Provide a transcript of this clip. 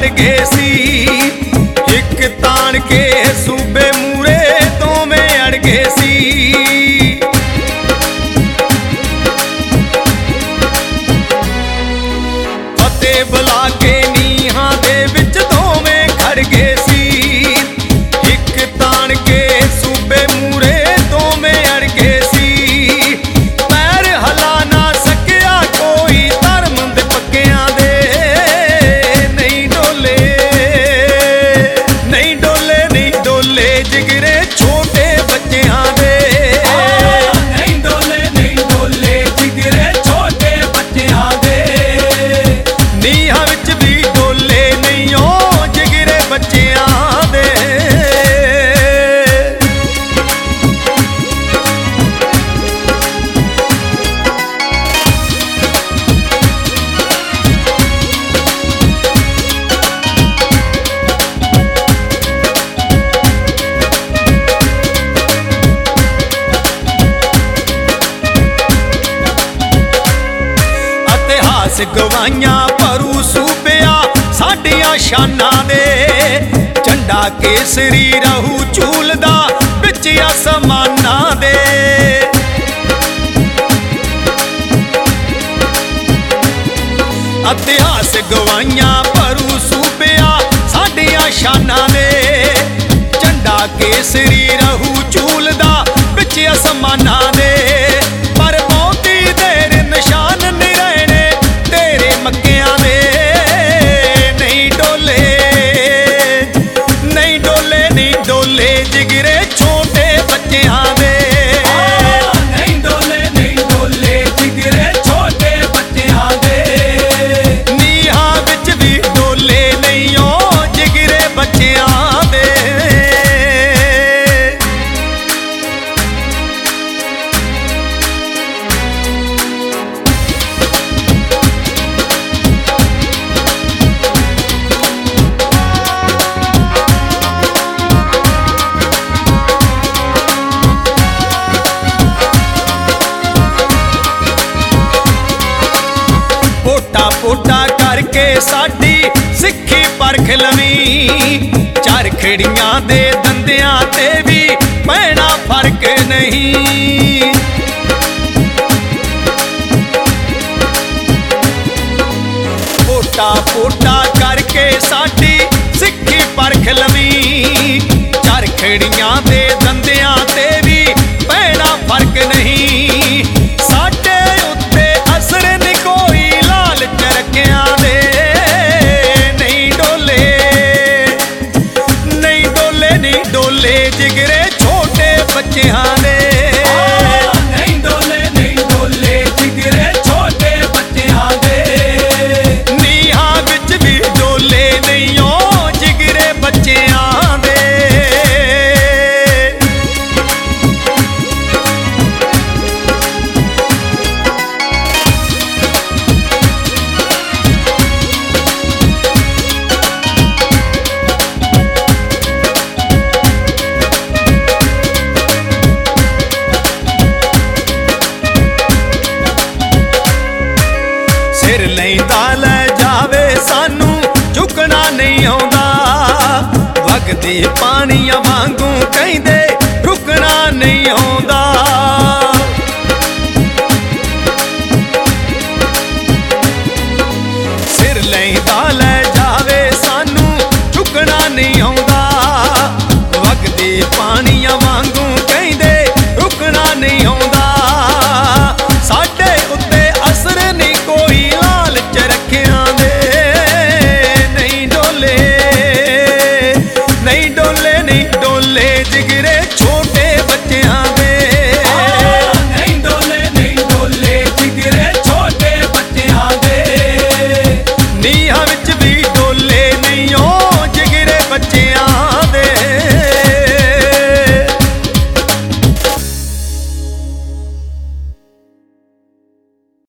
ਖੜ ਗਏ ਸੀ। ਇੱਕ ਤਾਣ ਕੇ ਸੂਬੇ ਮੂਰੇ ਦੋਵੇਂ ਅੜ ਗਏ ਸੀ। ਫਤਿਹ ਬੁਲਾ ਕੇ ਨੀਹਾਂ ਦੇ ਵਿੱਚ ਦੋਵੇਂ ਖੜ ਗਏ ਸੀ। ਇੱਕ ਤਾਣ ਕੇ ਸੂਬੇ ਮੂਰੇ ਦੋਵੇਂ ਅੜ ਗਏ ਸੀ। ਪੈਰ ਹਲਾ ਨਾ ਸਕਿਆ ਕੋਈ ਧਰਮ ਦੇ ਪੱਕਿਆਂ ਦੇ। ਨਹੀਂ ਡੋਲੇ, ਨਹੀਂ ਡੋਲੇ, ਨਹੀਂ ਡੋਲੇ ਜਿਗਰੇ ਛੋਟੇ ਬੱਚਿਆਂ ਦੇ। ਨਹੀਂ ਡੋਲੇ, ਨਹੀਂ ਡੋਲੇ ਜਿਗਰੇ ਛੋਟੇ ਬੱਚਿਆਂ ਦੇ। ਨੀਹਾਂ ਵਿੱਚ ਵੀ ਡੋਲੇ ਨਹੀਂ ਓ ਜਿਗਰੇ ਬੱਚਿਆਂ ਦੇ। ਇਤਿਹਾਸ ਗਵਾਈਆਂ ਭਰੂ ਸੂਬਿਆ ਸਾਡੀਆਂ ਸ਼ਾਨਾਂ ਦੇ। ਝੰਡਾ ਕੇਸਰੀ ਰਹੂ ਝੂਲਦਾ ਵਿੱਚ ਅਸਮਾਨਾਂ ਦੇ। ਇਤਿਹਾਸ ਗਵਾਈਆਂ ਭਰੂ ਸੂਬਿਆ ਸਾਡੀਆਂ ਸ਼ਾਨਾਂ ਦੇ। ਝੰਡਾ ਕੇਸਰੀ ਰਹੂ ਝੂਲਦਾ ਵਿੱਚ ਅਸਮਾਨਾਂ ਦੇ। ਪਰ ਬਹੁਤੀ ਦੇਰ ਨਿਸ਼ਾਨ ਨਹੀਂ ਰਹਿਣੇ ਤੇਰੇ ਮੱਕਿਆਂ ਦੇ। ਨਹੀਂ ਡੋਲੇ, ਨਹੀਂ ਡੋਲੇ, ਨਹੀਂ ਡੋਲੇ ਜਿਗਰੇ ਛੋਟੇ ਬੱਚਿਆਂ ਦੇ। ਨਹੀਂ ਡੋਲੇ, ਨਹੀਂ ਡੋਲੇ ਜਿਗਰੇ ਛੋਟੇ ਬੱਚਿਆਂ ਦੇ। ਨੀਹਾਂ ਵਿੱਚ ਵੀ ਡੋਲੇ ਨਹੀਂ ਓ ਜਿਗਰੇ ਬੱਚਿਆਂ ਦੇ। ਪੋਟਾ ਪੋਟਾ ਕਰਕੇ ਸਾਡੀ ਸਿੱਖੀ ਪਰਖ ਲਵੀਂ। ਚਰਖੜੀਆਂ ਦੇ ਦੰਦਿਆਂ ਤੇ ਵੀ ਪੈਣਾ ਫਰਕ ਨਹੀਂ। ਪੋਟਾ ਪੋਟਾ ਕਰਕੇ ਸਾਡੀ ਸਿੱਖੀ ਪਰਖ ਲਵੀਂ। ਚਰਖੜੀਆਂ ਦੇ ਦੰਦਿਆਂ ਤੇ ਵੀ ਪੈਣਾ ਫਰਕ ਨਹੀਂ। ਸਾਡੇ ਉੱਤੇ ਅਸਰ ਨਹੀਂ ਕੋਈ ਲਾਲਚ ਰੱਖਿਆਂ ਦੇ। ਨਹੀਂ ਡੋਲੇ, ਨਹੀਂ ਡੋਲੇ, ਨਹੀਂ ਡੋਲੇ ਜਿਗਰੇ ਛੋਟੇ ਬੱਚਿਆਂ ਦੇ। ਨਹੀਂ ਡੋਲੇ, ਨਹੀਂ ਡੋਲੇ ਜਿਗਰੇ ਛੋਟੇ ਬੱਚਿਆਂ ਦੇ। ਨੀਹਾਂ ਵਿੱਚ ਵੀ ਡੋਲੇ ਨਹੀਂ ਓ ਜਿਗਰੇ ਬੱਚਿਆਂ ਦੇ। ਸਿਰ ਲੈਂਦਾ ਲੈ ਜਾਵੇ ਸਾਨੂੰ ਝੁਕਣਾ ਨਹੀਂ ਆਉਂਦਾ। ਵਗਦੇ ਪਾਣੀਆਂ ਵਾਂਗੂ ਕਹਿੰਦੇ ਰੁਕਣਾ ਨਹੀਂ ਆਉਂਦਾ।